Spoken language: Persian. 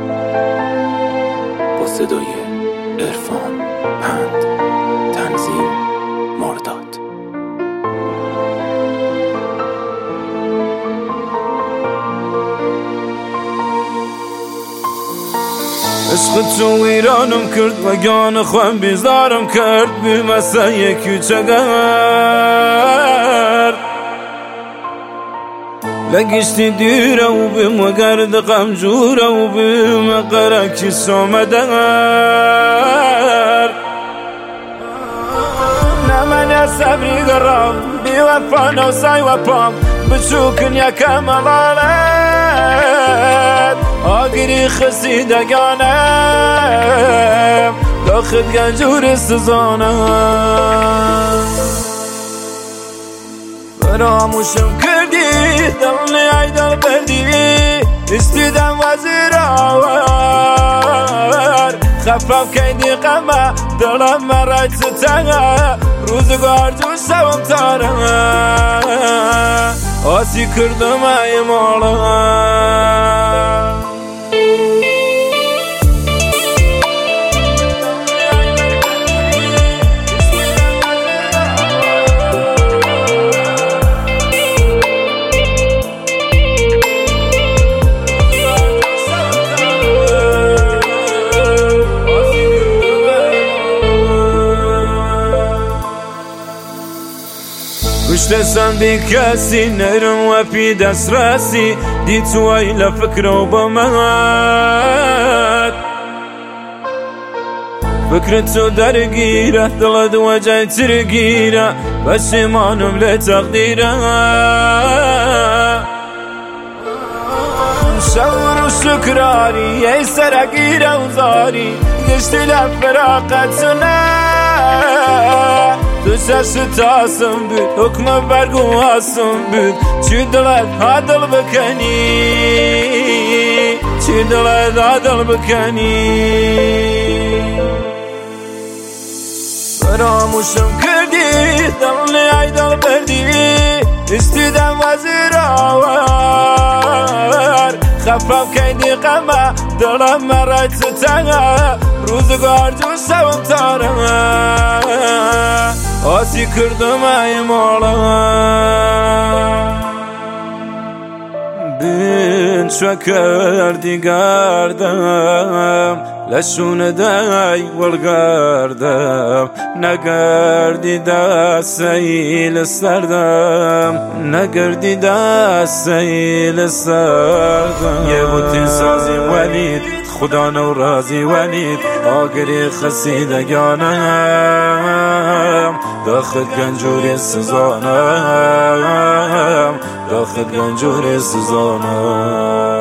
با صدای عرفان پند، تنظیم مرداد. عشق تو ویرانم کرد و گیان خوام بیزارم کرد بی مسیح کوچگر لگشتی دیره و بیم و گرد غمجوره و بیم قرکی سومدر نمن صبری قرام بی وفا نوسای وفام بچوکن یکم غالت آگری خسیدگانم داخل گنجور سزانم فراموشم کردی دلنی ای دل بردی استیدم وزیر آور خفم کردی قمه دلم مرای ستنه روزگار جو شوم تاره آسی کردم ای مولا پشت بی کسی نرم و پی دست راسی دی توی لفکر و بمد فکر تو درگیره دلد و جای ترگیره پشیمانم لتقدیره شور و شکراری ای سرگیره و زاری گشتی لفراقتونه تو شش تاسم بود حکم برگو آسم بود چی دلت عدل بکنی چی دلت عدل بکنی فراموشم کردی دلنی ای دل بردی استیدم وزیر آور خفم کردی قمه دلم مرای ستنه روزگار جو شوم تاره آسی کردم ای مولا بین چو کردی گردم لشون دای ولگردم نگردی دستیل سردم نگردی دستیل سردم یه بوتی سازی ولید خدا نو رازی ولید آگری خسیدگانم داخل گنجوری سزانم داخل گنجوری سزانم